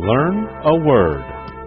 Learn a word.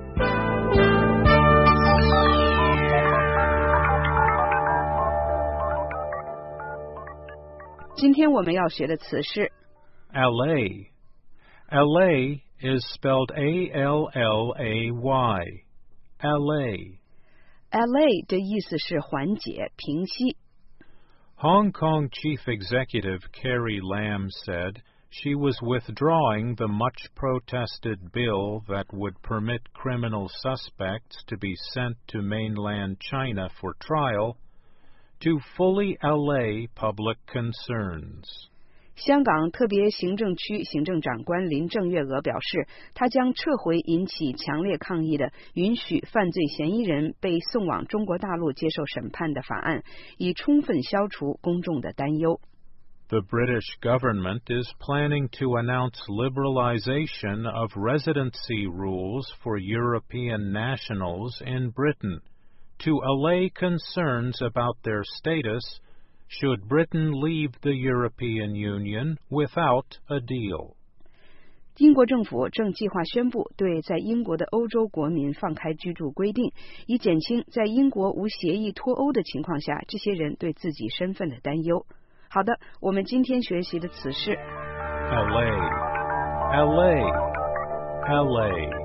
Allay. Allay is spelled A-L-L-A-Y. Allay. Allay 的意思是缓解、平息。 Hong Kong Chief Executive Carrie Lam said she was withdrawing the much-protested bill that would permit criminal suspects to be sent to mainland China for trial to fully allay public concerns. 香港特别行政区行政长官林郑月娥表示，她将撤回引起强烈抗议的允许犯罪嫌疑人被送往中国大陆接受审判的法案，以充分消除公众的担忧。 The British government is planning to announce liberalization of residency rules for European nationals in Britain to allay concerns about their status should Britain leave the European Union without a deal. 英国政府正计划宣布对在英国的欧洲国民放开居住规定，以减轻在英国无协议脱欧的情况下这些人对自己身份的担忧。好的，我们今天学习的词是 Allay. Allay. Allay.